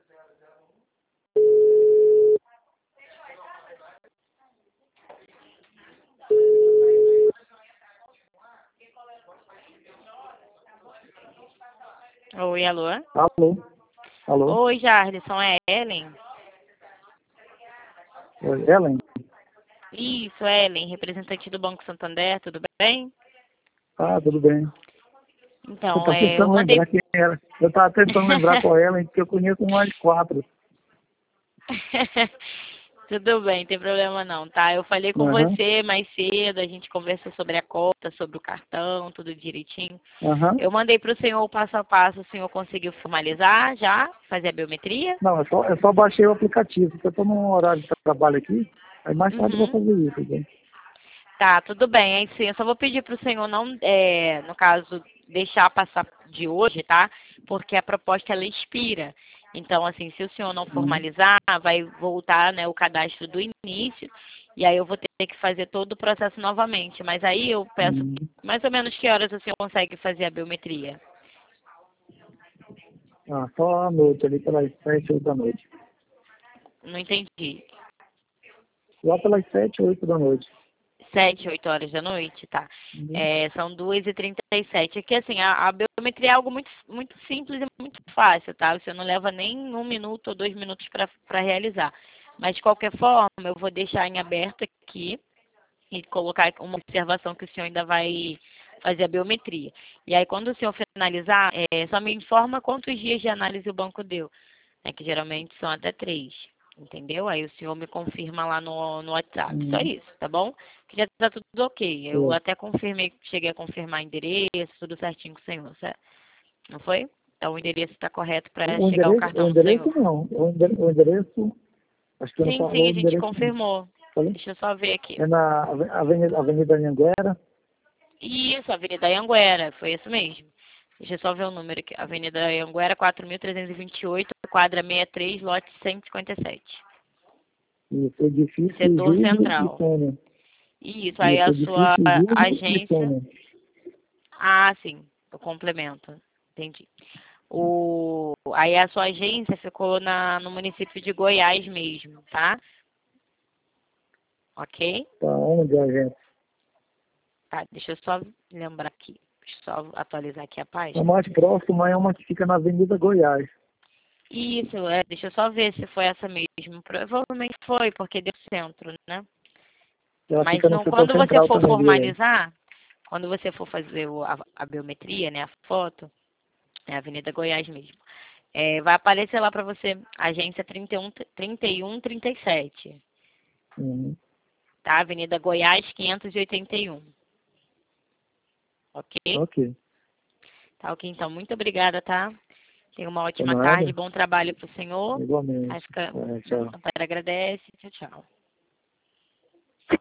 Oi, alô? Alô? Alô? Oi, Jarlison, é Ellen? Oi, Ellen? Isso, Ellen, representante do Banco Santander, tudo bem? Ah, tudo bem. Eu Então, estava eu tentando mandei... lembrar quem era. Eu estava tentando lembrar qual é Ellen, porque eu conheço mais 4. Tudo bem, tem problema não, tá? Eu falei com Aham, você mais cedo, a gente conversou sobre a conta, sobre o cartão, tudo direitinho. aham. Eu mandei para o senhor o passo a passo, o senhor conseguiu formalizar já, fazer a biometria? Não, eu só baixei o aplicativo, porque eu estou num horário de trabalho aqui, aí mais tarde eu vou Uhum. fazer isso, entendeu? Tá, tudo bem. Aí sim, eu só vou pedir para o senhor não, no caso, deixar passar de hoje, tá? Porque a proposta ela expira. Então, assim, se o senhor não Uhum. formalizar, vai voltar, né, o cadastro do início, e aí eu vou ter que fazer todo o processo novamente. Mas aí eu peço Uhum. mais ou menos que horas o senhor consegue fazer a biometria? Ah, só à noite, ali pelas 7, 8 da noite. Não entendi. Lá pelas 7, 8 da noite. 7, 8 horas da noite, tá? Uhum. É, são 2h37. Aqui, assim, a biometria é algo muito, muito simples e muito fácil, tá? Você não leva nem 1 minuto ou 2 minutos para realizar. Mas, de qualquer forma, eu vou deixar em aberto aqui e colocar uma observação que o senhor ainda vai fazer a biometria. E aí, quando o senhor finalizar, só me informa quantos dias de análise o banco deu, né? Que geralmente são até 3. Entendeu? Aí o senhor me confirma lá no WhatsApp. Só Uhum. isso, tá bom? Que já tá tudo ok. Eu Certo. até confirmei, cheguei a confirmar endereço, tudo certinho com o senhor, certo? Não foi? Então o endereço está correto para O chegar o endereço, o cartão do endereço senhor. não. O endereço, acho que eu não Sim, falou sim, o a gente endereço não. confirmou. Falei? Deixa eu só ver aqui. É na Avenida Anhanguera. Isso, Avenida Anhanguera, foi isso mesmo. Deixa eu só ver o número aqui. Avenida Anhanguera, 4.328, quadra 63, lote 157. Isso, edifício Setor Júlio e Central. Sônia. Isso, aí Isso, a sua edifício Júlio e agência. Sônia. Ah, sim, o complemento. Entendi. Aí a sua agência ficou no município de Goiás mesmo, tá? Ok? Tá onde a gente? Tá, deixa eu só lembrar aqui. Deixa eu só atualizar aqui a A página. mais próxima é uma que fica na Avenida Goiás. Isso, deixa eu só ver se foi essa mesmo. Provavelmente foi, porque deu centro, né? Ela Mas fica no não, setor quando você central for também de Goiás. formalizar, quando você for fazer a biometria, né, a foto, é Avenida Goiás mesmo. Vai aparecer lá para você, agência 3137, Uhum. tá? Avenida Goiás 581, ok? Ok. Tá ok, então, muito obrigada, tá? Tenha uma Por ótima tarde, nada. bom trabalho para o senhor. Aí Igualmente. fica, Tá, tchau. agradece, tchau, tchau.